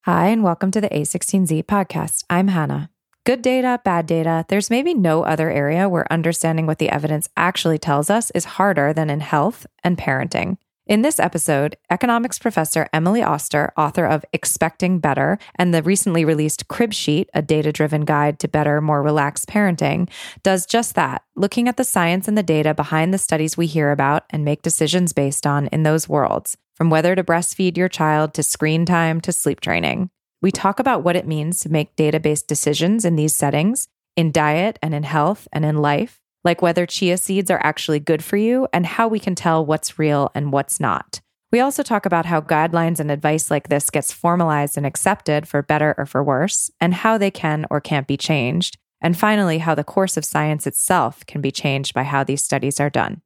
Hi, and welcome to the A16Z podcast. I'm Hannah. Good data, bad data. There's maybe no other area where understanding what the evidence actually tells us is harder than in health and parenting. In this episode, economics professor Emily Oster, author of Expecting Better and the recently released Crib Sheet, a data-driven guide to better, more relaxed parenting, does just that, looking at the science and the data behind the studies we hear about and make decisions based on in those worlds, from whether to breastfeed your child to screen time to sleep training. We talk about what it means to make data-based decisions in these settings, in diet and in health and in life, like whether chia seeds are actually good for you and how we can tell what's real and what's not. We also talk about how guidelines and advice like this gets formalized and accepted for better or for worse, and how they can or can't be changed. And finally, how the course of science itself can be changed by how these studies are done.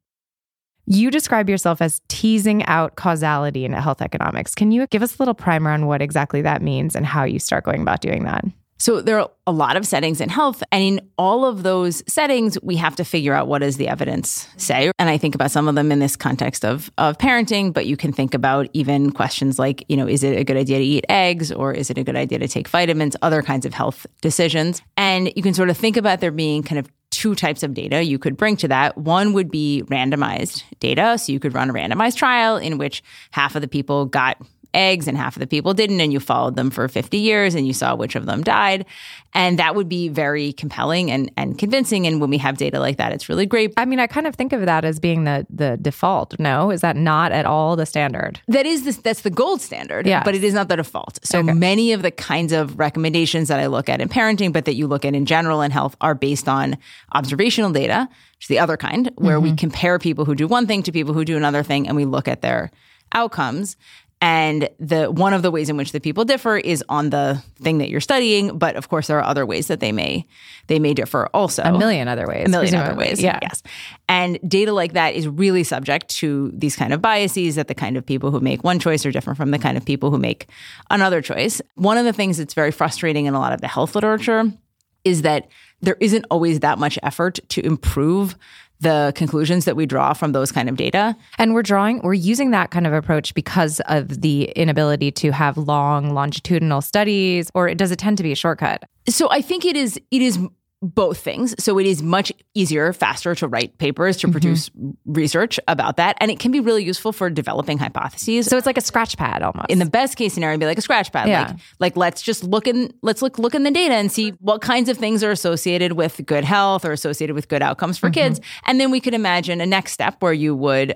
You describe yourself as teasing out causality in health economics. Can you give us a little primer on what exactly that means and how you start going about doing that? So there are a lot of settings in health, and in all of those settings, we have to figure out what does the evidence say. And I think about some of them in this context of parenting, but you can think about even questions like, is it a good idea to eat eggs, or is it a good idea to take vitamins, other kinds of health decisions. And you can sort of think about there being kind of two types of data you could bring to that. One would be randomized data. So you could run a randomized trial in which half of the people got eggs and half of the people didn't, and you followed them for 50 years and you saw which of them died. And that would be very compelling and convincing. And when we have data like that, it's really great. I mean, I kind of think of that as being the default. No, is that not at all the standard? That's the gold standard, yes. But it is not the default. So many of the kinds of recommendations that I look at in parenting, but that you look at in general in health, are based on observational data, which is the other kind, where we compare people who do one thing to people who do another thing, and we look at their outcomes. And one of the ways in which the people differ is on the thing that you're studying, but of course there are other ways that they may differ also. A million other ways. Yeah. Yes. And data like that is really subject to these kind of biases, that the kind of people who make one choice are different from the kind of people who make another choice. One of the things that's very frustrating in a lot of the health literature is that there isn't always that much effort to improve the conclusions that we draw from those kind of data. And we're using that kind of approach because of the inability to have long longitudinal studies, or does it tend to be a shortcut? So I think it is both things. So it is much easier, faster to write papers, to produce research about that. And it can be really useful for developing hypotheses. So it's like a scratch pad almost. In the best case scenario, it'd be like a scratch pad. Yeah. Like let's just look in the data and see what kinds of things are associated with good health or associated with good outcomes for kids. And then we could imagine a next step where you would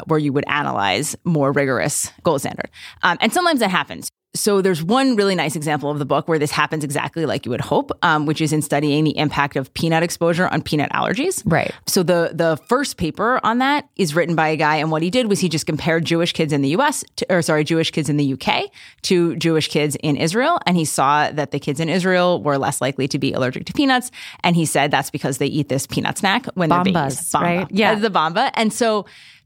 analyze more rigorous gold standard. And sometimes that happens. So there's one really nice example of the book where this happens exactly like you would hope, which is in studying the impact of peanut exposure on peanut allergies. Right. So the first paper on that is written by a guy, and what he did was he just compared Jewish kids in the Jewish kids in the UK to Jewish kids in Israel, and he saw that the kids in Israel were less likely to be allergic to peanuts, and he said that's because they eat this peanut snack when they're babies. Bamba, right? Yeah, the bamba, and so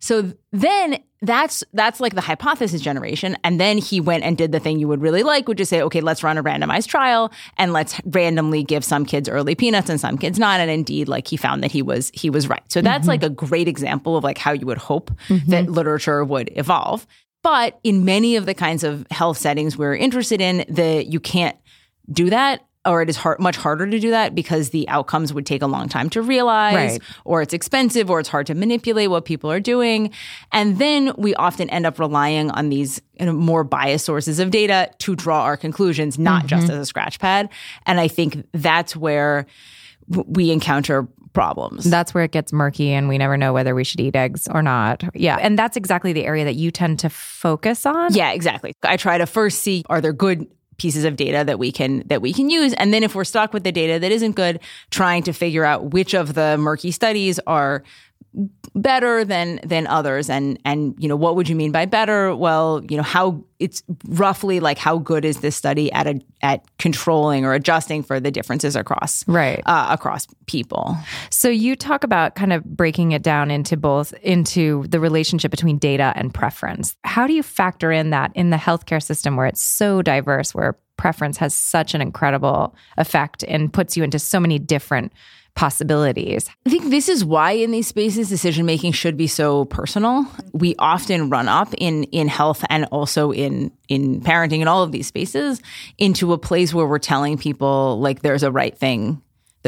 then that's like the hypothesis generation. And then he went and did the thing you would really like, which is say, okay, let's run a randomized trial and let's randomly give some kids early peanuts and some kids not. And indeed, like he found that he was right. So that's like a great example of like how you would hope that literature would evolve. But in many of the kinds of health settings we're interested in, you can't do that. Or it is much harder to do that because the outcomes would take a long time to realize, right, or it's expensive, or it's hard to manipulate what people are doing. And then we often end up relying on these more biased sources of data to draw our conclusions, not just as a scratch pad. And I think that's where we encounter problems. That's where it gets murky and we never know whether we should eat eggs or not. Yeah. And that's exactly the area that you tend to focus on. Yeah, exactly. I try to first see, are there good pieces of data that we can use, and then if we're stuck with the data that isn't good, trying to figure out which of the murky studies are better than others, and what would you mean by better? Well, how it's roughly like how good is this study at controlling or adjusting for the differences across people. So you talk about kind of breaking it down into the relationship between data and preference. How do you factor in that in the healthcare system where it's so diverse, where preference has such an incredible effect and puts you into so many different possibilities. I think this is why in these spaces, decision-making should be so personal. We often run up in health and also in parenting in all of these spaces into a place where we're telling people like there's a right thing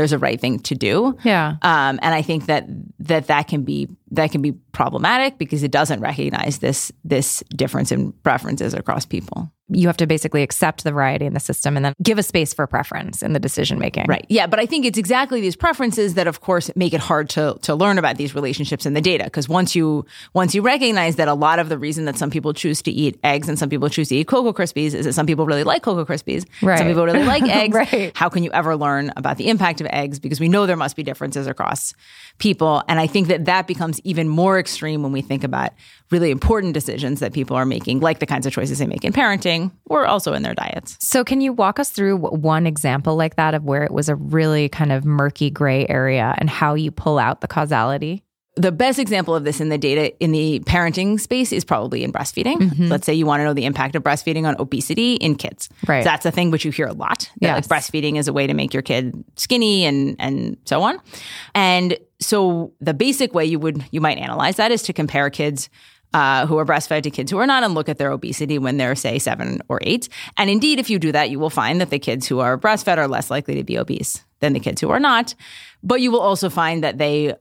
to do. Yeah. And I think that can be problematic because it doesn't recognize this difference in preferences across people. You have to basically accept the variety in the system and then give a space for preference in the decision making. Right. Yeah. But I think it's exactly these preferences that, of course, make it hard to learn about these relationships in the data. Because once you recognize that a lot of the reason that some people choose to eat eggs and some people choose to eat Cocoa Krispies is that some people really like Cocoa Krispies, right. Some people really like eggs. Right. How can you ever learn about the impact of eggs? Because we know there must be differences across people. And I think that becomes even more extreme when we think about really important decisions that people are making, like the kinds of choices they make in parenting or also in their diets. So can you walk us through one example like that of where it was a really kind of murky gray area and how you pull out the causality? The best example of this in the data in the parenting space is probably in breastfeeding. Mm-hmm. Let's say you want to know the impact of breastfeeding on obesity in kids. Right. So that's a thing which you hear a lot. That, like, breastfeeding is a way to make your kid skinny and so on. And so the basic way you might analyze that is to compare kids who are breastfed to kids who are not and look at their obesity when they're, say, 7 or 8. And indeed, if you do that, you will find that the kids who are breastfed are less likely to be obese than the kids who are not. But you will also find that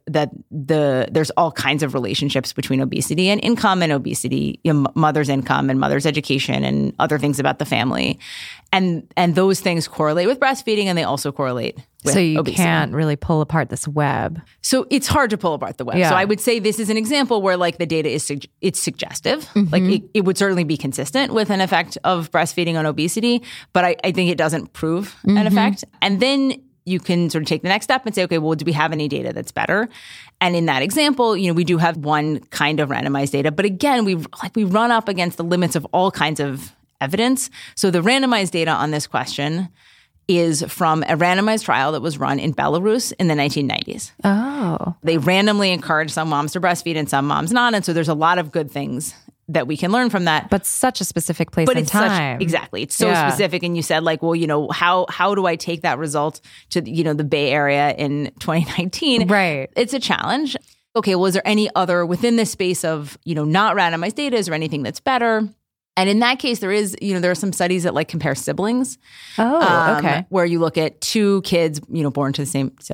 there's all kinds of relationships between obesity and income and obesity, mother's income and mother's education and other things about the family. And those things correlate with breastfeeding and they also correlate with so you obesity. Can't really pull apart this web. So it's hard to pull apart the web. Yeah. So I would say this is an example where like the data is it's suggestive. Mm-hmm. Like it would certainly be consistent with an effect of breastfeeding on obesity, but I think it doesn't prove an effect. And then you can sort of take the next step and say, okay, well, do we have any data that's better? And in that example, we do have one kind of randomized data, but again, we run up against the limits of all kinds of evidence. So the randomized data on this question is from a randomized trial that was run in Belarus in the 1990s. Oh. They randomly encouraged some moms to breastfeed and some moms not. And so there's a lot of good things that we can learn from that. But such a specific place and time. Exactly. It's so specific. And you said like, well, how do I take that result to, the Bay Area in 2019? Right. It's a challenge. Okay, well, is there any other within this space of, not randomized data? Is there anything that's better? And in that case, there are some studies that like compare siblings. Oh, okay. Where you look at two kids, born to the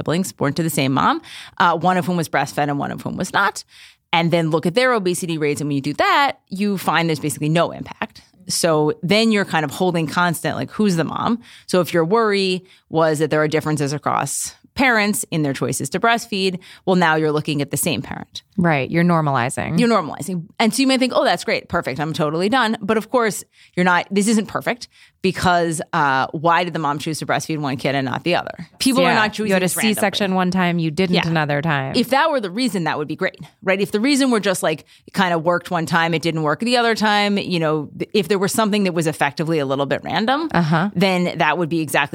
same mom, one of whom was breastfed and one of whom was not. And then look at their obesity rates. And when you do that, you find there's basically no impact. So then you're kind of holding constant, like who's the mom? So if your worry was that there are differences across parents in their choices to breastfeed, well, now you're looking at the same parent. Right. You're normalizing. And so you may think, oh, that's great. Perfect. I'm totally done. But of course, this isn't perfect because why did the mom choose to breastfeed one kid and not the other? People are not choosing. You had a C-section one time, you didn't another time. If that were the reason, that would be great, right? If the reason were just like it kind of worked one time, it didn't work the other time, if there was something that was effectively a little bit random, then that would be exactly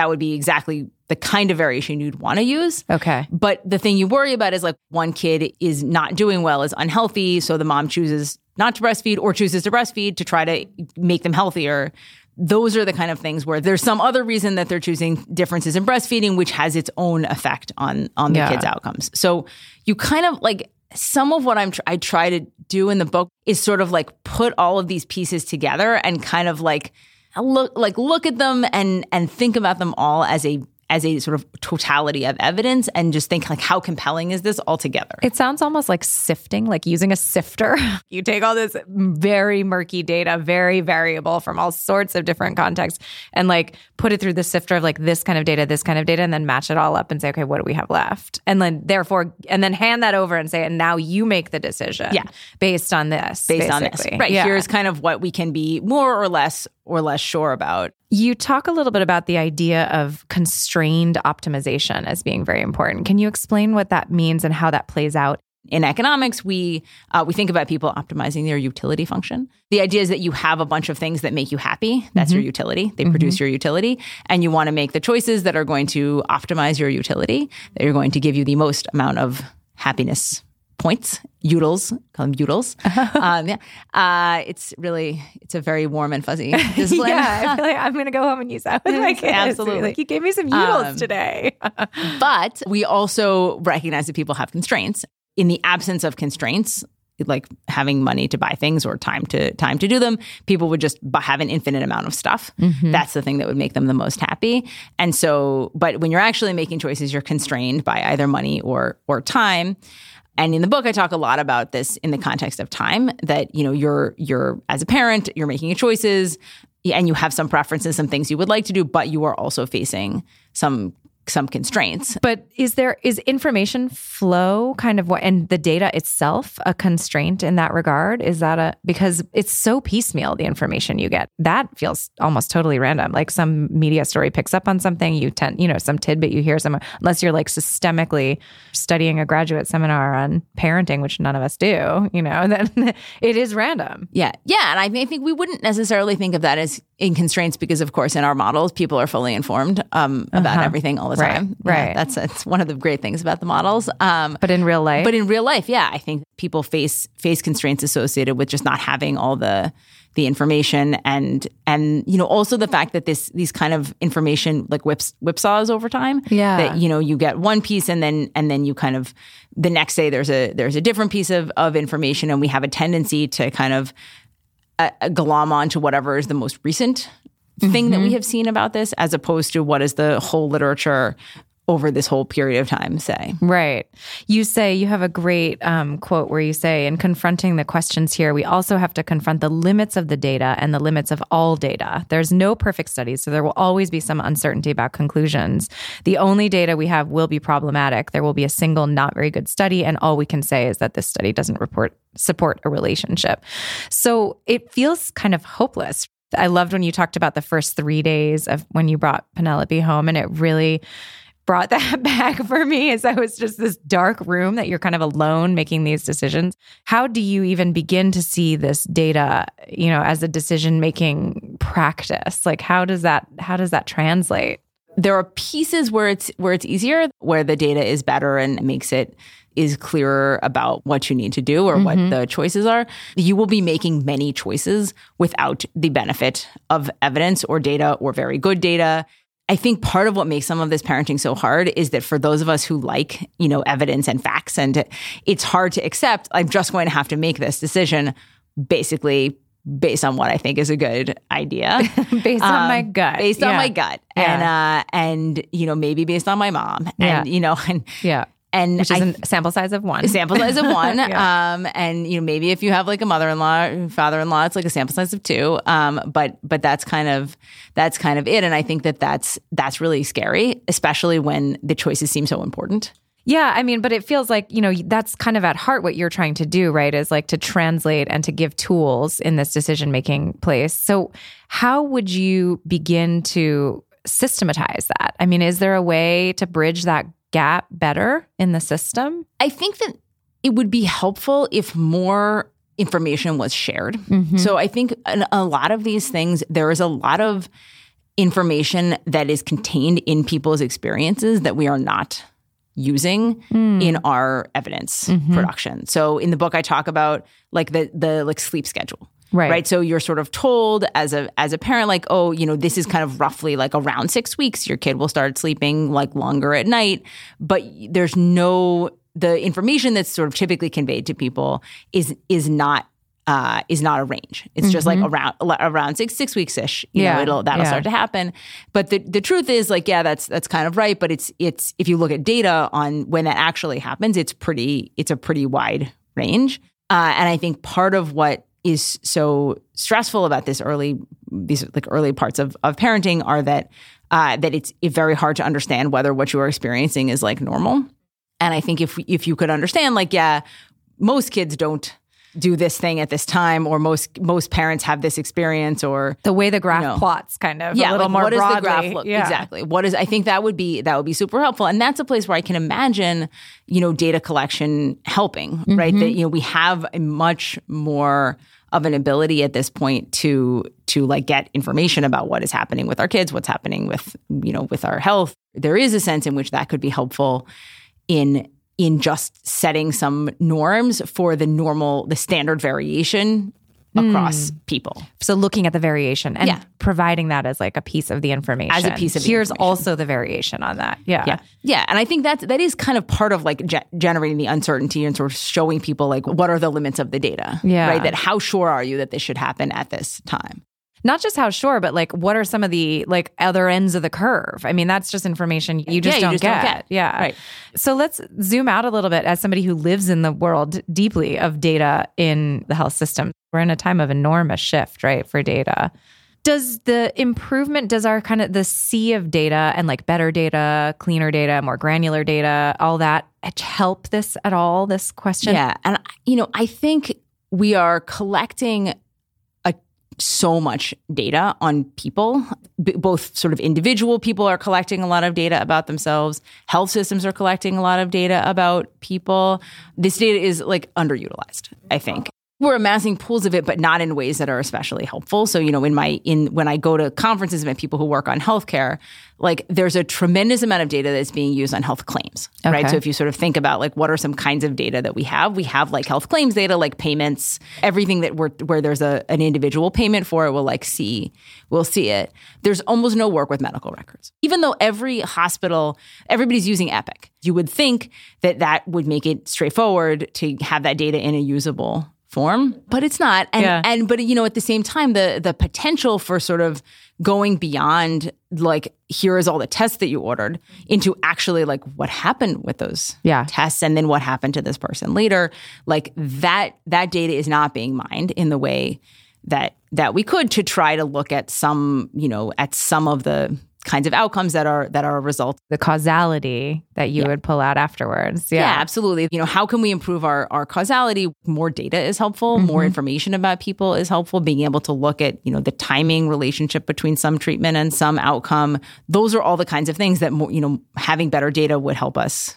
the kind of variation you'd want to use. Okay. But the thing you worry about is like one kid is not doing well, is unhealthy, so the mom chooses not to breastfeed or chooses to breastfeed to try to make them healthier. Those are the kind of things where there's some other reason that they're choosing differences in breastfeeding, which has its own effect on the kids' outcomes. So you kind of like some of what I try to do in the book is sort of like put all of these pieces together and kind of like look at them and think about them all as a sort of totality of evidence and just think like how compelling is this altogether? It sounds almost like sifting, like using a sifter. You take all this very murky data, very variable from all sorts of different contexts and like put it through the sifter of like this kind of data, and then match it all up and say, okay, what do we have left? And then then hand that over and say, and now you make the decision based on this. Right. Yeah. Here's kind of what we can be more or less sure about. You talk a little bit about the idea of constrained optimization as being very important. Can you explain what that means and how that plays out? In economics, we think about people optimizing their utility function. The idea is that you have a bunch of things that make you happy. That's your utility. They produce your utility. And you want to make the choices that are going to optimize your utility, that are going to give you the most amount of happiness points, utils, call them utils. It's a very warm and fuzzy discipline. I feel like I'm going to go home and use that with my kids. Absolutely. Like, you gave me some utils today. But we also recognize that people have constraints. In the absence of constraints, like having money to buy things or time to do them, people would just have an infinite amount of stuff. Mm-hmm. That's the thing that would make them the most happy. And so, but when you're actually making choices, you're constrained by either money or time. And in the book, I talk a lot about this in the context of time, that, you know, you're as a parent, you're making choices and you have some preferences, some things you would like to do, but you are also facing some constraints. But is information flow kind of what, and the data itself a constraint in that regard? Is that because it's so piecemeal, the information you get, that feels almost totally random. Like some media story picks up on something, some tidbit you hear somewhere, unless you're like systemically studying a graduate seminar on parenting, which none of us do, then it is random. Yeah. Yeah. And I think we wouldn't necessarily think of that as in constraints because, of course, in our models, people are fully informed about everything all the time. Right. Yeah, that's one of the great things about the models. But in real life? Yeah, I think people face constraints associated with just not having all the information and also the fact that these kind of information like whipsaws over time. Yeah. That you get one piece and then you kind of the next day there's a different piece of information, and we have a tendency to kind of glom on to whatever is the most recent thing that we have seen about this, as opposed to what is the whole literature over this whole period of time say. Right. You have a great quote where you say, in confronting the questions here, we also have to confront the limits of the data and the limits of all data. There's no perfect studies, so there will always be some uncertainty about conclusions. The only data we have will be problematic. There will be a single not very good study, and all we can say is that this study doesn't support a relationship. So it feels kind of hopeless. I loved when you talked about the first 3 days of when you brought Penelope home, and it really brought that back for me, as I was just this dark room that you're kind of alone making these decisions. How do you even begin to see this data, as a decision-making practice? Like, how does that translate? There are pieces where it's easier, where the data is better and is clearer about what you need to do or what the choices are. You will be making many choices without the benefit of evidence or data or very good data. I think part of what makes some of this parenting so hard is that for those of us who like, evidence and facts, and it's hard to accept, I'm just going to have to make this decision basically based on what I think is a good idea. Based on my gut. Based on my gut. Yeah. And maybe based on my mom. And, And which is a sample size of one. A sample size of one. Yeah. And maybe if you have like a mother-in-law, father-in-law, it's like a sample size of 2. But that's kind of it. And I think that's really scary, especially when the choices seem so important. Yeah, I mean, but it feels like, that's kind of at heart what you're trying to do, right? Is like to translate and to give tools in this decision-making place. So how would you begin to systematize that? I mean, is there a way to bridge that gap better in the system? I think that it would be helpful if more information was shared. Mm-hmm. So I think in a lot of these things, there is a lot of information that is contained in people's experiences that we are not using in our evidence production. So in the book, I talk about like the like sleep schedule. Right. So you're sort of told as a parent, like, oh, this is kind of roughly like around 6 weeks, your kid will start sleeping like longer at night. But there's the information that's sort of typically conveyed to people is not a range. It's just like around 6 weeks-ish, that'll start to happen. But the truth is like, yeah, that's kind of right. But it's if you look at data on when that actually happens, it's a pretty wide range. And I think part of what is so stressful about these early parts of parenting are that it's very hard to understand whether what you are experiencing is like normal. And I think if you could understand, like, yeah, most kids don't do this thing at this time, or most parents have this experience, or the way the graph plots kind of a little like more what broadly. Does the graph look? Yeah. Exactly. I think that would be super helpful. And that's a place where I can imagine, data collection helping, right? That, we have a much more of an ability at this point to like get information about what is happening with our kids, what's happening with, with our health. There is a sense in which that could be helpful in in just setting some norms for the standard variation across people. So looking at the variation and providing that as like a piece of the information. As a piece of Here's information. also the variation on that. Yeah. And I think that is kind of part of like generating the uncertainty and sort of showing people like what are the limits of the data, right? That how sure are you that this should happen at this time? Not just how sure, but like what are some of the like other ends of the curve? I mean, that's just information you just don't get. Yeah. Right. So let's zoom out a little bit as somebody who lives in the world deeply of data in the health system. We're in a time of enormous shift, right, for data. Does the the sea of data and like better data, cleaner data, more granular data, all that help this at all, this question? Yeah. And, I think we are collecting so much data on people. Both sort of individual people are collecting a lot of data about themselves. Health systems are collecting a lot of data about people. This data is like underutilized, I think. We're amassing pools of it, but not in ways that are especially helpful. So, when I go to conferences and people who work on healthcare, like there's a tremendous amount of data that's being used on health claims, right? So if you sort of think about like what are some kinds of data that we have like health claims data, like payments, everything that where there's an individual payment for it, we'll see it. There's almost no work with medical records. Even though every hospital, everybody's using Epic, you would think that would make it straightforward to have that data in a usable form, but it's not. But at the same time, the potential for sort of going beyond like, here is all the tests that you ordered into actually like what happened with those tests and then what happened to this person later, like that data is not being mined in the way that we could to try to look at some of the kinds of outcomes that are a result. The causality that you would pull out afterwards. Yeah, absolutely. How can we improve our causality? More data is helpful. More information about people is helpful. Being able to look at, the timing relationship between some treatment and some outcome. Those are all the kinds of things that, having better data would help us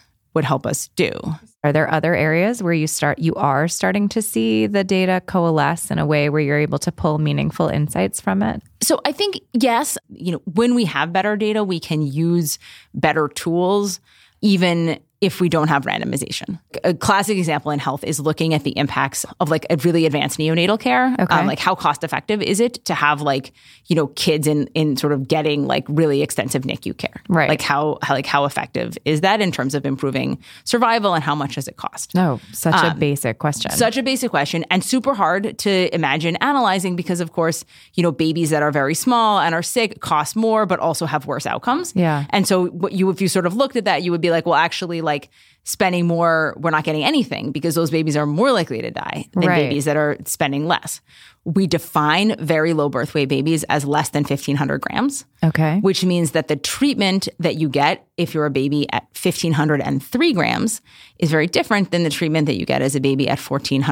do. Are there other areas where you are starting to see the data coalesce in a way where you're able to pull meaningful insights from it? So I think, yes, when we have better data, we can use better tools, even if we don't have randomization. A classic example in health is looking at the impacts of like a really advanced neonatal care. Like how cost effective is it to have like, kids in sort of getting like really extensive NICU care? Right. Like how effective is that in terms of improving survival and how much does it cost? No, such a basic question. Such a basic question and super hard to imagine analyzing because of course, babies that are very small and are sick cost more, but also have worse outcomes. Yeah. And so if you sort of looked at that, you would be like, well, actually like spending more, we're not getting anything because those babies are more likely to die than babies that are spending less. We define very low birth weight babies as less than 1,500 grams. Okay. Which means that the treatment that you get if you're a baby at 1,503 grams is very different than the treatment that you get as a baby at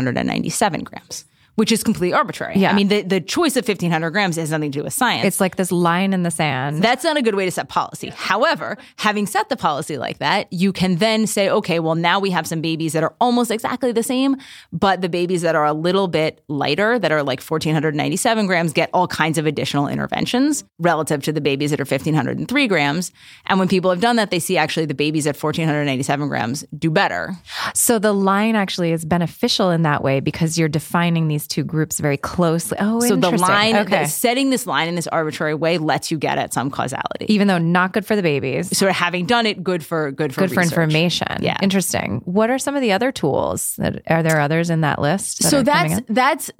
1,497 grams. Which is completely arbitrary. Yeah. I mean, the choice of 1,500 grams has nothing to do with science. It's like this line in the sand. That's not a good way to set policy. However, having set the policy like that, you can then say, okay, well, now we have some babies that are almost exactly the same, but the babies that are a little bit lighter, that are like 1,497 grams, get all kinds of additional interventions relative to the babies that are 1,503 grams. And when people have done that, they see actually the babies at 1,497 grams do better. So the line actually is beneficial in that way because you're defining these two groups very closely. Oh, so interesting. the line, okay. Setting this line in this arbitrary way lets you get at some causality. Even though not good for the babies. Sort of having done it, good for research. For information. Yeah. Interesting. What are some of the other tools? Are there others in that list? That's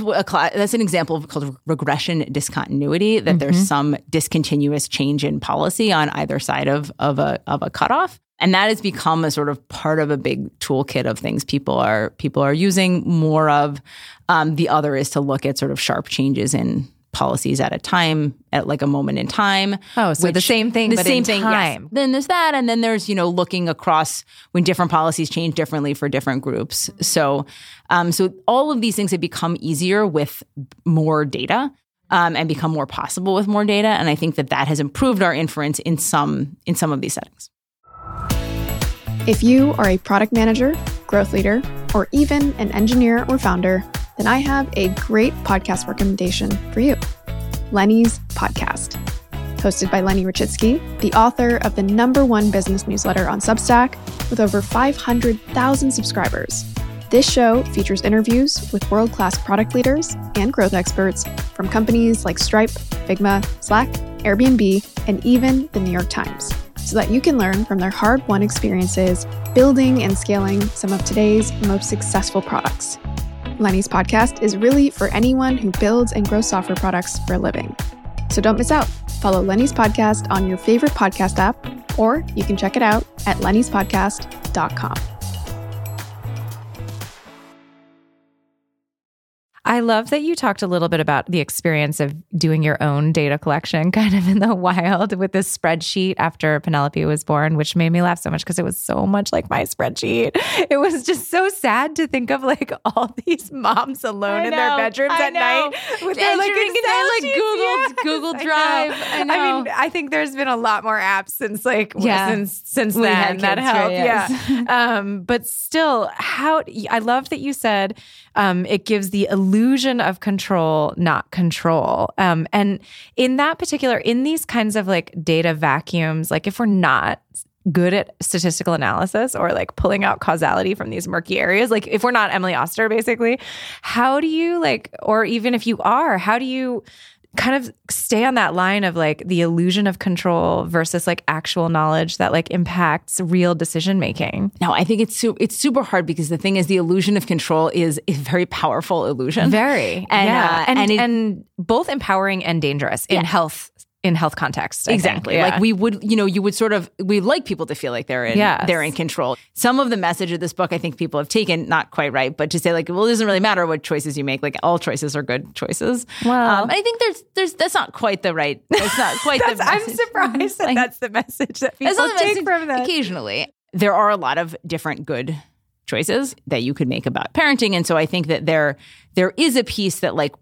an example of called regression discontinuity, that there's some discontinuous change in policy on either side of a cutoff. And that has become a sort of part of a big toolkit of things people are using more of. The other is to look at sort of sharp changes in policies at a time, at like a moment in time. Oh, so the same thing, but in time. Yes. Then there's that. And then there's, looking across when different policies change differently for different groups. So all of these things have become easier with more data. And become more possible with more data. And I think that has improved our inference in some of these settings. If you are a product manager, growth leader, or even an engineer or founder, then I have a great podcast recommendation for you. Lenny's Podcast. Hosted by Lenny Rachitsky, the author of the #1 business newsletter on Substack, with over 500,000 subscribers. This show features interviews with world-class product leaders and growth experts from companies like Stripe, Figma, Slack, Airbnb, and even the New York Times, so that you can learn from their hard-won experiences building and scaling some of today's most successful products. Lenny's podcast is really for anyone who builds and grows software products for a living. So don't miss out. Follow Lenny's podcast on your favorite podcast app, or you can check it out at lennyspodcast.com. I love that you talked a little bit about the experience of doing your own data collection kind of in the wild with this spreadsheet after Penelope was born, which made me laugh so much because it was so much like my spreadsheet. It was just so sad to think of like all these moms alone in their bedrooms at night with their like Excel sheets. Google Drive. I know. I mean, I think there's been a lot more apps since like since we then had that kids, help. right? Yes. Yeah. But still, I love that you said it gives the illusion of control, not control. And in that particular, in these kinds of like data vacuums, like if we're not good at statistical analysis or like pulling out causality from these murky areas, like if we're not Emily Oster, basically, how do you like, or even if you are, how do you kind of stay on that line of like the illusion of control versus like actual knowledge that like impacts real decision making? No, I think it's super hard because the thing is the illusion of control is a very powerful illusion. Very. And both empowering and dangerous in health context. Exactly. Like we would, you would sort of, we like people to feel like they're in control. Some of the message of this book, I think people have taken not quite right, but to say like, well, it doesn't really matter what choices you make. Like all choices are good choices. Well, I think that's not quite the right, that's not quite the message. I'm surprised that that's the message that people take from that. Occasionally, there are a lot of different good choices that you could make about parenting. And so I think that there is a piece that like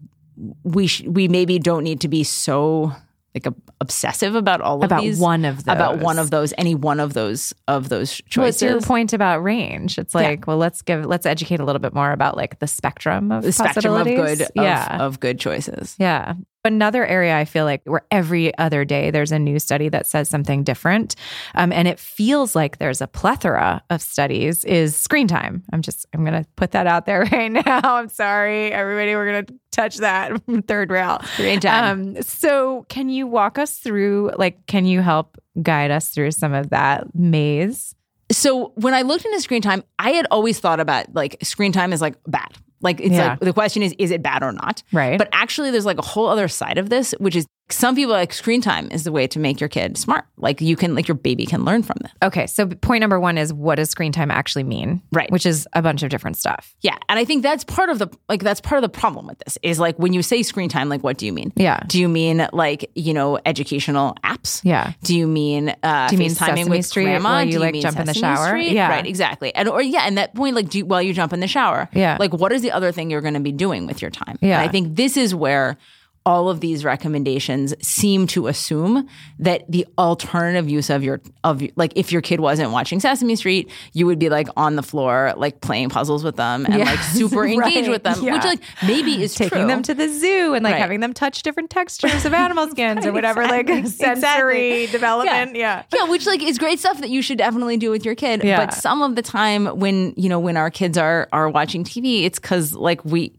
we maybe don't need to be so like obsessive about all of these. About one of those. Any one of those choices. What's your point about range? It's like, well, let's educate a little bit more about like the spectrum of possibilities. Of good choices. Yeah. Another area I feel like where every other day there's a new study that says something different, and it feels like there's a plethora of studies, is screen time. I'm going to put that out there right now. I'm sorry, everybody. We're going to touch that third rail. Screen time. So can you walk us through, like, can you help guide us through some of that maze? So when I looked into screen time, I had always thought about like screen time is like bad. Like it's like the question is it bad or not? Right. But actually there's like a whole other side of this, which is some people like screen time is the way to make your kid smart. Like you can, like your baby can learn from this. Okay. So point number one is, what does screen time actually mean? Right. Which is a bunch of different stuff. Yeah. And I think that's part of the problem with this is like when you say screen time, like what do you mean? Yeah. Do you mean like, educational apps? Yeah. Do you mean FaceTiming with Street grandma? while you like jump in the shower? Street? Yeah. Right. Exactly. And that point, like while you jump in the shower, like what is the other thing you're going to be doing with your time? Yeah. And I think this is where all of these recommendations seem to assume that the alternative use of like if your kid wasn't watching Sesame Street, you would be like on the floor, like playing puzzles with them and like super engaged with them, which like maybe is taking them to the zoo and like having them touch different textures of animal skins or whatever, like sensory development. Yeah. Which like is great stuff that you should definitely do with your kid. Yeah. But some of the time when our kids are watching TV, it's because like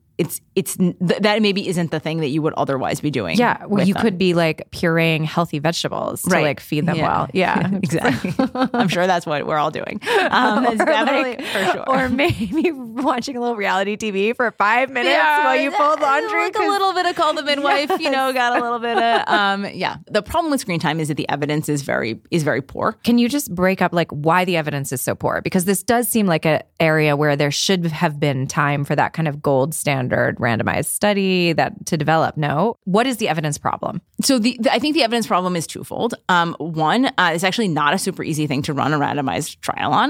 that maybe isn't the thing that you would otherwise be doing. Yeah, well, you could be like pureeing healthy vegetables to like feed them well. Yeah, exactly. I'm sure that's what we're all doing. That's definitely for sure. Or maybe watching a little reality TV for 5 minutes while you fold laundry. Like a little bit of Call the Midwife. Got a little bit of The problem with screen time is that the evidence is very poor. Can you just break up like why the evidence is so poor? Because this does seem like an area where there should have been time for that kind of gold standard randomized study to develop. No, what is the evidence problem? So I think the evidence problem is twofold. One, it's actually not a super easy thing to run a randomized trial on.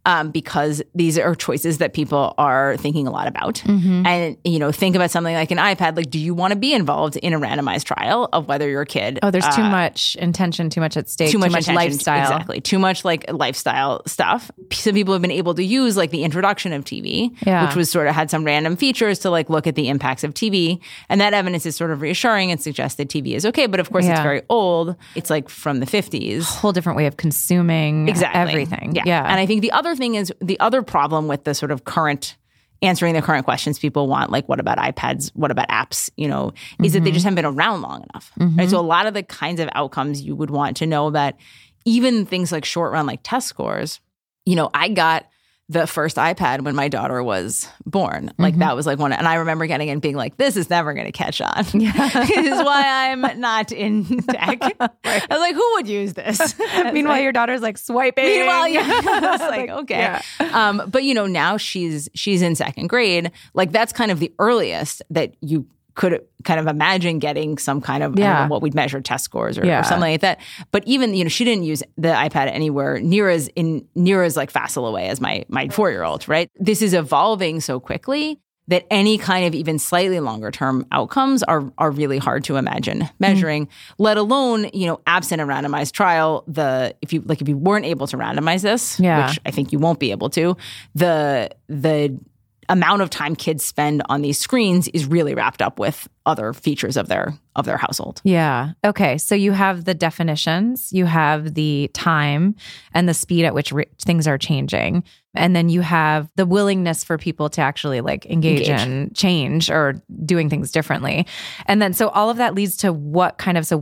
because these are choices that people are thinking a lot about. And, think about something like an iPad. Like, do you want to be involved in a randomized trial of whether your kid... Oh, there's too much intention, too much at stake, too much lifestyle. Exactly. Too much like lifestyle stuff. Some people have been able to use like the introduction of TV, which was sort of had some random features to like look at the impacts of TV. And that evidence is sort of reassuring and suggests that TV is okay. But of course, it's very old. It's like from the 50s. A whole different way of consuming everything. Yeah. And I think the other thing is the other problem with the sort of answering the current questions people want, like what about iPads, what about apps, is that they just haven't been around long enough. Right? So a lot of the kinds of outcomes you would want to know about, even things like short run, like test scores, I got the first iPad when my daughter was born. Like that was like one, and I remember getting it and being like, this is never going to catch on. This is why I'm not in tech. I was like, who would use this? Meanwhile, your daughter's like swiping. Meanwhile, I was like, okay. Yeah. But now she's in second grade. Like that's kind of the earliest that you could kind of imagine getting some kind of I don't know, what we'd measure test scores or something like that. But even she didn't use the iPad anywhere near as like facile a way as my 4-year-old. Right, this is evolving so quickly that any kind of even slightly longer term outcomes are really hard to imagine measuring. Let alone absent a randomized trial. If you weren't able to randomize this, which I think you won't be able to, the amount of time kids spend on these screens is really wrapped up with other features of their household. Yeah. Okay. So you have the definitions, you have the time and the speed at which things are changing. And then you have the willingness for people to actually like engage in change or doing things differently. And then, so all of that leads to what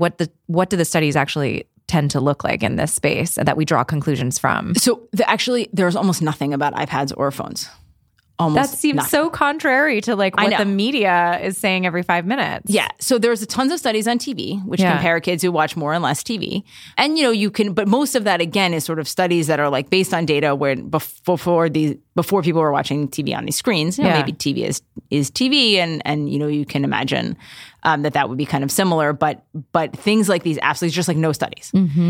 do the studies actually tend to look like in this space that we draw conclusions from? So there's almost nothing about iPads or phones. That seems so contrary to like what the media is saying every 5 minutes. Yeah. So there's tons of studies on TV, which compare kids who watch more and less TV. And, but most of that, again, is sort of studies that are like based on data where before people were watching TV on these screens, maybe TV is TV. And you can imagine that would be kind of similar. But things like these apps, there's just like no studies,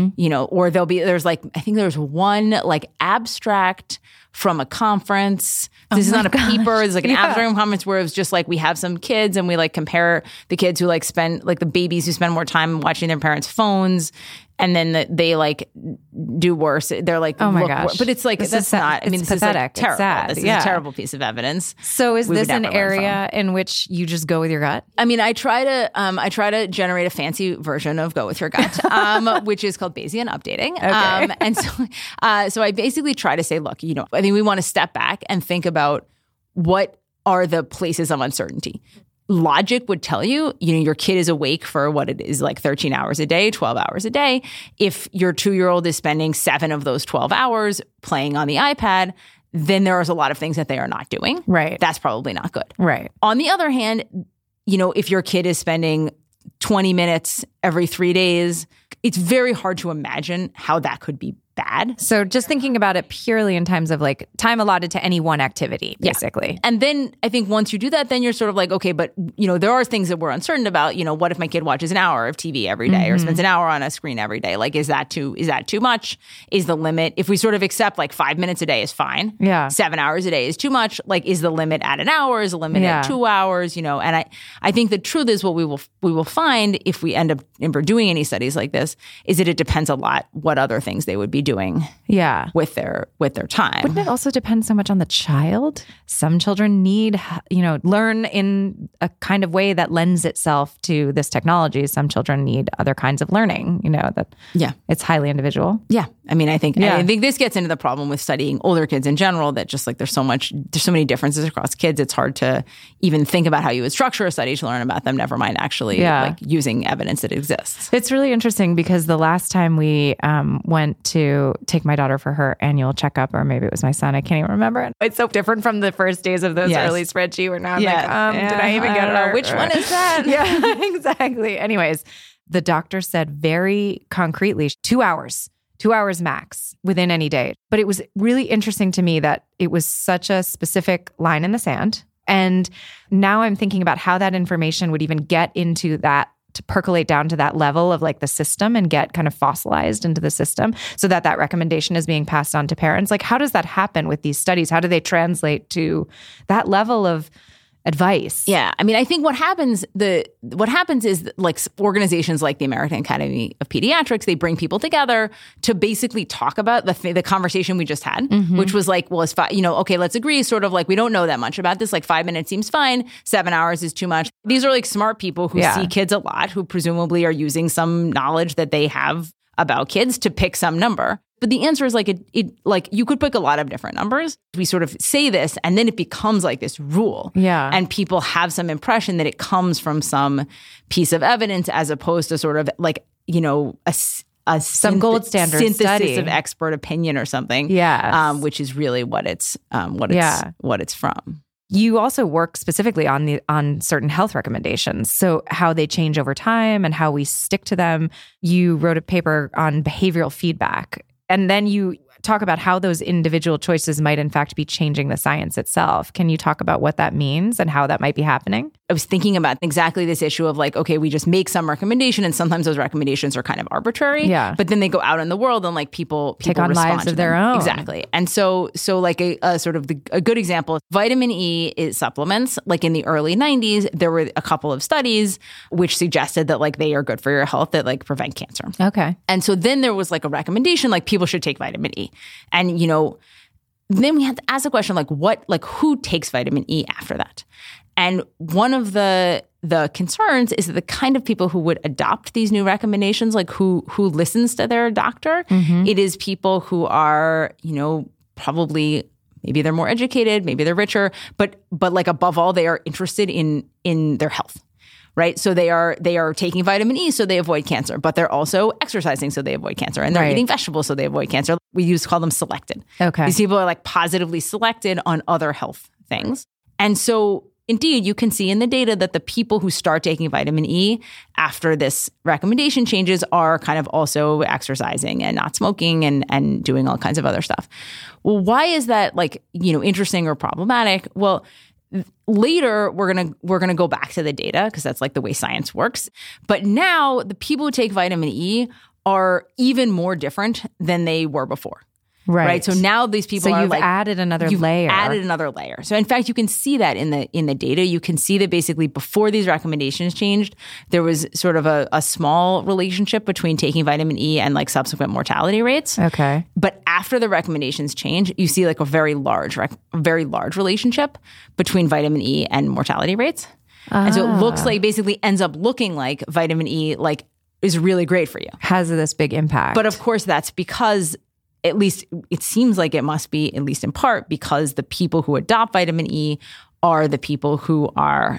or there's like, I think there's one like abstract from a conference. This is not a paper. It's like an abstract conference where it was just like we have some kids and we like compare the kids who like spend like the babies who spend more time watching their parents' phones, and then they like do worse. They're like, oh my gosh! But it's like this is not. I mean, this pathetic. Is like terrible. It's sad. This is a terrible piece of evidence. So is this an area in which you just go with your gut? I mean, I try to generate a fancy version of go with your gut, which is called Bayesian updating. Okay. And so I basically try to say, look, I think we want to step back and think about what are the places of uncertainty. Logic would tell you, your kid is awake for what it is like 13 hours a day, 12 hours a day. If your 2-year-old is spending 7 of those 12 hours playing on the iPad, then there is a lot of things that they are not doing. Right. That's probably not good. Right. On the other hand, if your kid is spending 20 minutes every 3 days, it's very hard to imagine how that could be bad. So just thinking about it purely in terms of like time allotted to any one activity, basically. Yeah. And then I think once you do that, then you're sort of like, okay, but there are things that we're uncertain about. What if my kid watches an hour of TV every day or spends an hour on a screen every day? Like, is that too much? Is the limit, if we sort of accept like 5 minutes a day is fine. Yeah. 7 hours a day is too much. Like, is the limit at an hour? Is the limit at 2 hours? And I think the truth is what we will find if we end up doing any studies like this is that it depends a lot what other things they would be doing with their time. Wouldn't it also depend so much on the child? Some children need, learn in a kind of way that lends itself to this technology. Some children need other kinds of learning, it's highly individual. Yeah. I mean, I think this gets into the problem with studying older kids in general, that just like there's so many differences across kids. It's hard to even think about how you would structure a study to learn about them, never mind actually like using evidence that exists. It's really interesting because the last time we went to take my daughter for her annual checkup, or maybe it was my son, I can't even remember. It's so different from the first days of those early spreadsheet where now I'm like, did I even get her? Which one is that? Yeah, exactly. Anyways, the doctor said very concretely, 2 hours. 2 hours max within any day. But it was really interesting to me that it was such a specific line in the sand. And now I'm thinking about how that information would even get into that to percolate down to that level of like the system and get kind of fossilized into the system so that that recommendation is being passed on to parents? Like, how does that happen with these studies? How do they translate to that level of advice? Yeah. I mean, I think what happens is like organizations like the American Academy of Pediatrics, they bring people together to basically talk about the conversation we just had, which was like, well, okay, let's agree sort of like, we don't know that much about this. Like 5 minutes seems fine. 7 hours is too much. These are like smart people who see kids a lot, who presumably are using some knowledge that they have about kids to pick some number. But the answer is like like you could pick a lot of different numbers. We sort of say this and then it becomes like this rule. Yeah. And people have some impression that it comes from some piece of evidence as opposed to sort of like, some gold standard synthesis study of expert opinion or something. Yeah. Which is really what it's from. You also work specifically on certain health recommendations. So how they change over time and how we stick to them. You wrote a paper on behavioral feedback. And then you talk about how those individual choices might in fact be changing the science itself. Can you talk about what that means and how that might be happening? I was thinking about exactly this issue of like, okay, we just make some recommendation and sometimes those recommendations are kind of arbitrary. Yeah. But then they go out in the world and like people take on lives of their own. Exactly. And so like a sort of a good example, vitamin E is supplements. Like in the early 90s, there were a couple of studies which suggested that like they are good for your health, that like prevent cancer. Okay. And so then there was like a recommendation, like people should take vitamin E. And, then we had to ask the question, who takes vitamin E after that? And one of the concerns is that the kind of people who would adopt these new recommendations, like who listens to their doctor, it is people who are, probably maybe they're more educated, maybe they're richer, but like above all, they are interested in their health. Right. So they are taking vitamin E so they avoid cancer, but they're also exercising so they avoid cancer, and they're eating vegetables so they avoid cancer. We used to call them selected. Okay. These people are like positively selected on other health things. And so indeed, you can see in the data that the people who start taking vitamin E after this recommendation changes are kind of also exercising and not smoking and doing all kinds of other stuff. Well, why is that interesting or problematic? Well, later, we're gonna go back to the data because that's like the way science works. But now the people who take vitamin E are even more different than they were before. Right. So now these people are like added another layer. Added another layer. So in fact, you can see that in the data. You can see that basically before these recommendations changed, there was sort of a small relationship between taking vitamin E and like subsequent mortality rates. Okay. But after the recommendations change, you see like a very large relationship between vitamin E and mortality rates. And so it looks like basically ends up looking like vitamin E like is really great for you. Has this big impact. But of course, that's because at least it seems like it must be, at least in part, because the people who adopt vitamin E are the people who are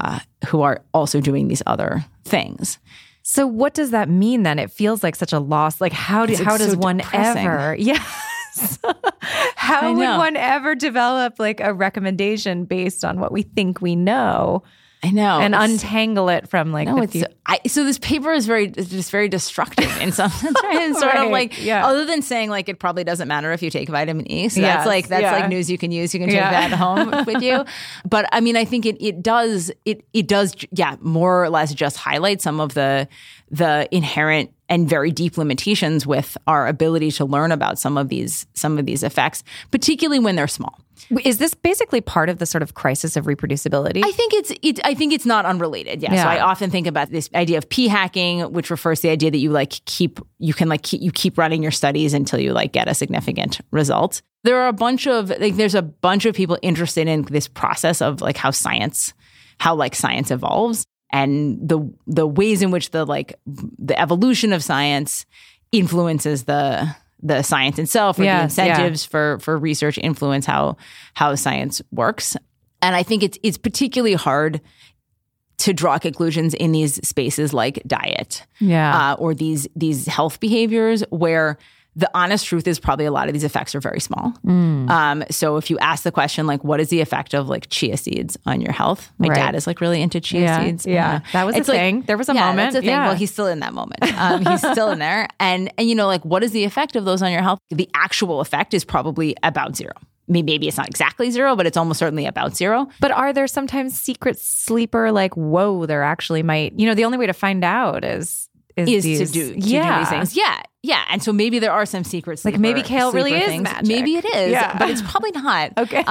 also doing these other things. So what does that mean then? It feels like such a loss. Like how does so one depressing. ever? Yes. How would one ever develop like a recommendation based on what we think we know? I know. And untangle it from like so this paper is very destructive in some sense, right? It's sort of like, other than saying like it probably doesn't matter if you take vitamin E. So that's like news you can use. You can take that home with you. But I mean, I think it does more or less just highlight some of the inherent and very deep limitations with our ability to learn about some of these effects, particularly when they're small. Is this basically part of the sort of crisis of reproducibility? I think it's not unrelated. Yeah. So I often think about this idea of p-hacking, which refers to the idea that you keep running your studies until you like get a significant result. There are there's a bunch of people interested in this process of like how science evolves and the ways in which the evolution of science influences the science itself, or the incentives for research influence how science works. And I think it's particularly hard to draw conclusions in these spaces like diet, or these health behaviors where the honest truth is probably a lot of these effects are very small. So if you ask the question, like, what is the effect of like chia seeds on your health? My dad is like really into chia seeds. Yeah. That was a thing. There was a moment. That's a thing. Well, he's still in that moment. He's still in there. And like, what is the effect of those on your health? The actual effect is probably about zero. maybe it's not exactly zero, but it's almost certainly about zero. But are there sometimes secret sleeper, like, whoa, there actually might, the only way to find out is to do these things. Yeah. Yeah. And so maybe there are some secrets. Like maybe kale really is magic. Maybe it is, but it's probably not. Okay.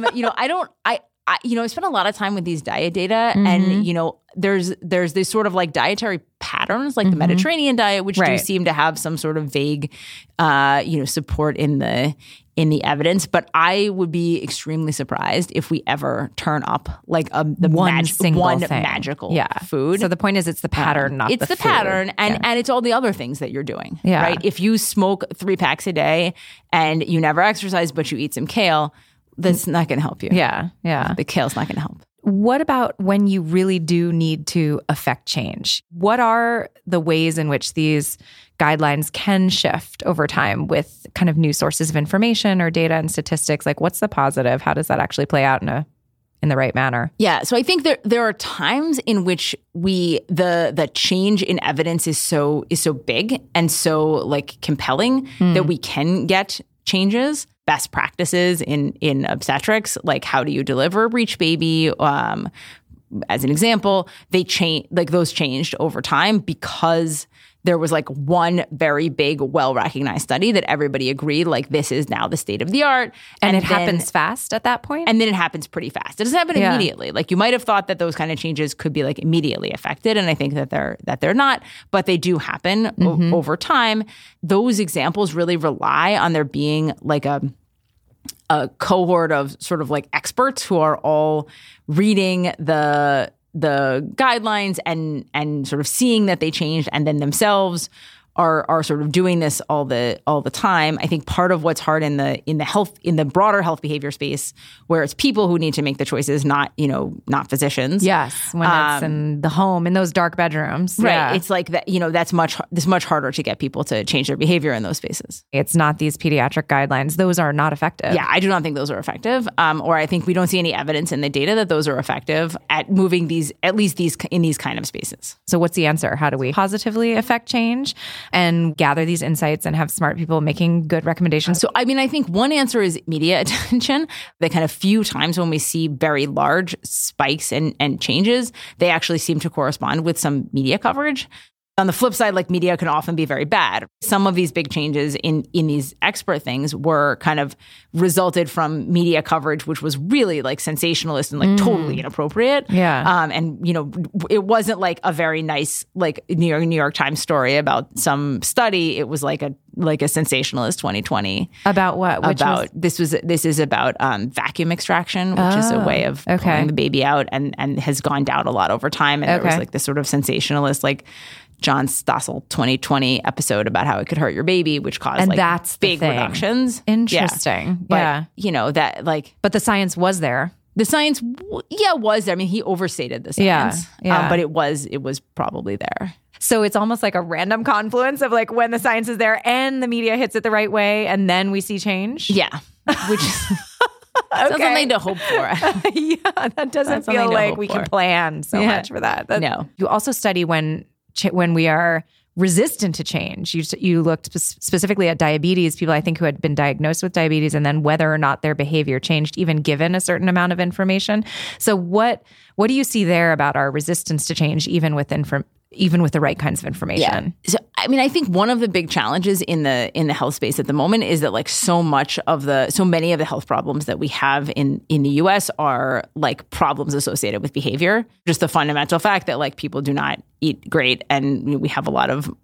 I spent a lot of time with these diet data and, there's this sort of like dietary patterns, like the Mediterranean diet, which do seem to have some sort of vague, support in the evidence. But I would be extremely surprised if we ever turn up like one magical food. So the point is, it's the pattern, not it's the pattern, and it's all the other things that you're doing. Yeah. Right. If you smoke 3 packs a day and you never exercise, but you eat some kale, that's not going to help you. Yeah. Yeah. The kale's not going to help. What about when you really do need to affect change? What are the ways in which these guidelines can shift over time with kind of new sources of information or data and statistics? Like, what's the positive? How does that actually play out in the right manner? Yeah. So I think there are times in which the change in evidence is so big and so like compelling that we can get changes. Best practices in obstetrics, like how do you deliver a breech baby? As an example, those changed over time because there was like one very big, well-recognized study that everybody agreed, like this is now the state of the art. And it happens fast at that point? And then it happens pretty fast. It doesn't happen immediately. Like you might have thought that those kind of changes could be like immediately affected. And I think that they're not, but they do happen over time. Those examples really rely on there being like a cohort of sort of like experts who are all reading the guidelines and sort of seeing that they changed and then themselves are sort of doing this all the time. I think part of what's hard in the broader health behavior space, where it's people who need to make the choices, not physicians. Yes, when it's in the home, in those dark bedrooms. Right. Yeah. It's like that, that's much harder to get people to change their behavior in those spaces. It's not these pediatric guidelines. Those are not effective. Yeah, I do not think those are effective. Or I think we don't see any evidence in the data that those are effective at moving in these kind of spaces. So what's the answer? How do we positively affect change and gather these insights and have smart people making good recommendations? So, I mean, I think one answer is media attention. The kind of few times when we see very large spikes and changes, they actually seem to correspond with some media coverage. On the flip side, like media can often be very bad. Some of these big changes in these expert things were kind of resulted from media coverage, which was really like sensationalist and like totally inappropriate. Yeah. And, it wasn't like a very nice, like New York Times story about some study. It was like a sensationalist 2020. About what? This is about vacuum extraction, which is a way of pulling the baby out and has gone down a lot over time. And there was like this sort of sensationalist, like John Stossel 2020 episode about how it could hurt your baby, which caused that's big reductions. Interesting. But, that like... But the science was there. The science, was there. I mean, he overstated the science. Yeah. But it was probably there. So it's almost like a random confluence of like when the science is there and the media hits it the right way and then we see change? Yeah. Which is... That's something to hope for. Yeah, that doesn't feel like we can plan so much for that. No. You also study when we are resistant to change. You looked specifically at diabetes, people I think who had been diagnosed with diabetes, and then whether or not their behavior changed even given a certain amount of information. So what do you see there about our resistance to change even with the right kinds of information? Yeah. So, I mean, I think one of the big challenges in the health space at the moment is that like so many of the health problems that we have in the US are like problems associated with behavior. Just the fundamental fact that like people do not eat great and we have a lot of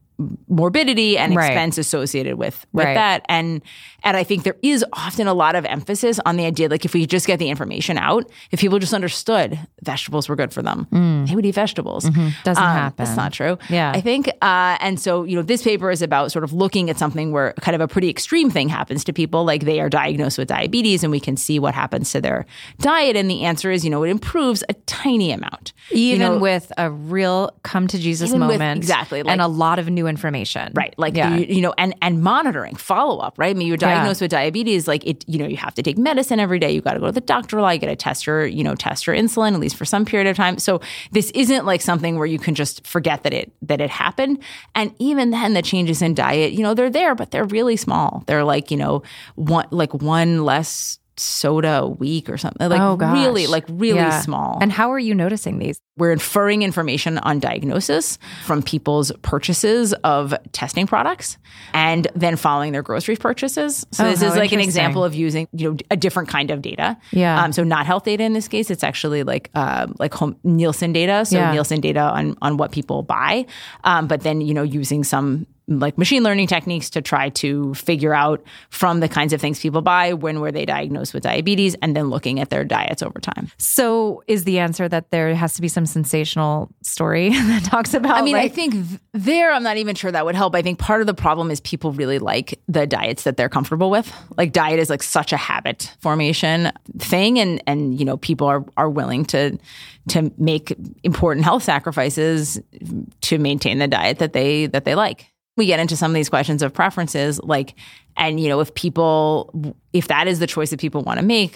morbidity and expense associated with that. And I think there is often a lot of emphasis on the idea, like if we just get the information out, if people just understood vegetables were good for them, they would eat vegetables. Doesn't happen. That's not true. Yeah. I think, and so, this paper is about sort of looking at something where kind of a pretty extreme thing happens to people, like they are diagnosed with diabetes and we can see what happens to their diet. And the answer is, it improves a tiny amount. Even with a real come to Jesus moment. Exactly. And a lot of new information. Right. Like, and monitoring, follow up, right? I mean, you're diagnosed with diabetes, like you have to take medicine every day. You got to go to the doctor a lot. You got to test your insulin, at least for some period of time. So this isn't like something where you can just forget that it happened. And even then the changes in diet, they're there, but they're really small. They're like, one less soda a week or something, really small. And how are you noticing these? We're inferring information on diagnosis from people's purchases of testing products and then following their grocery purchases. So this is like an example of using, a different kind of data. Yeah. So not health data in this case, it's actually like home Nielsen data. So Nielsen data on what people buy. But then, using some like machine learning techniques to try to figure out from the kinds of things people buy, when were they diagnosed with diabetes, and then looking at their diets over time. So is the answer that there has to be some sensational story that talks about? I mean, I think I'm not even sure that would help. I think part of the problem is people really like the diets that they're comfortable with. Like diet is like such a habit formation thing. And people are willing to make important health sacrifices to maintain the diet that they like. We get into some of these questions of preferences, if that is the choice that people want to make,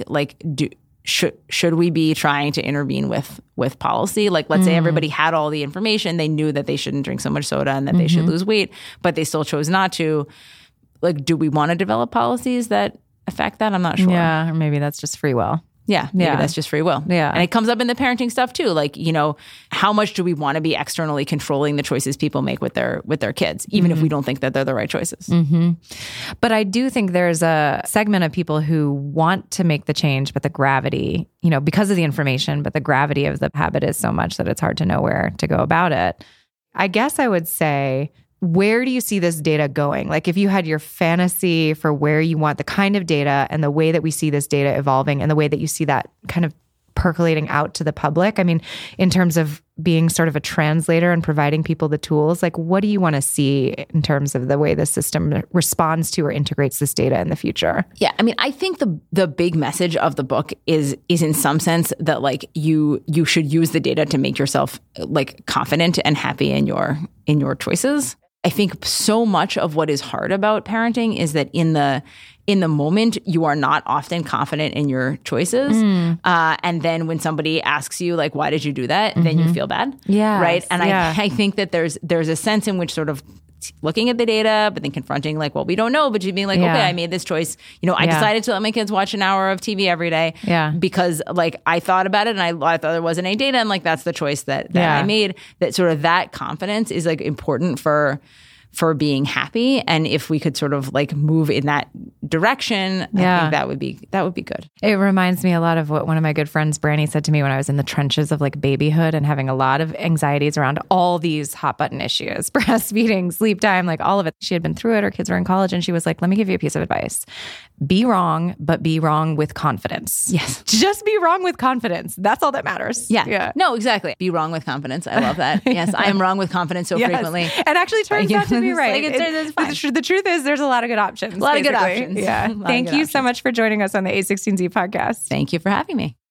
should we be trying to intervene with policy? Like, let's say everybody had all the information, they knew that they shouldn't drink so much soda and that they should lose weight, but they still chose not to. Like, do we want to develop policies that affect that? I'm not sure. Yeah, or maybe that's just free will. Yeah, maybe that's just free will. Yeah. And it comes up in the parenting stuff too. Like, how much do we want to be externally controlling the choices people make with their kids, even if we don't think that they're the right choices? Mm-hmm. But I do think there's a segment of people who want to make the change, but the gravity, because of the information, but the gravity of the habit is so much that it's hard to know where to go about it. I guess I would say, where do you see this data going? Like, if you had your fantasy for where you want the kind of data and the way that we see this data evolving and the way that you see that kind of percolating out to the public, I mean, in terms of being sort of a translator and providing people the tools, like, what do you want to see in terms of the way the system responds to or integrates this data in the future? Yeah. I mean, I think the big message of the book is in some sense that like you should use the data to make yourself like confident and happy in your choices. I think so much of what is hard about parenting is that in the moment, you are not often confident in your choices. And then when somebody asks you, like, why did you do that? Then you feel bad. Yeah. Right. And I think that there's a sense in which sort of looking at the data, but then confronting like, well, we don't know, but you being like, okay, I made this choice. I decided to let my kids watch an hour of TV every day because like I thought about it and I thought there wasn't any data. And like, that's the choice that I made. That sort of that confidence is like important for being happy. And if we could sort of like move in that direction, I think that would be good. It reminds me a lot of what one of my good friends, Branny, said to me when I was in the trenches of like babyhood and having a lot of anxieties around all these hot button issues, breastfeeding, sleep time, like all of it. She had been through it. Her kids were in college and she was like, let me give you a piece of advice. Be wrong, but be wrong with confidence. Yes. Just be wrong with confidence. That's all that matters. Yeah. No, exactly. Be wrong with confidence. I love that. Yes. I am wrong with confidence so frequently. And actually turns out to be right. Like, the truth is there's a lot of good options. A lot of good options. Yeah. Thank you so much for joining us on the A16Z podcast. Thank you for having me.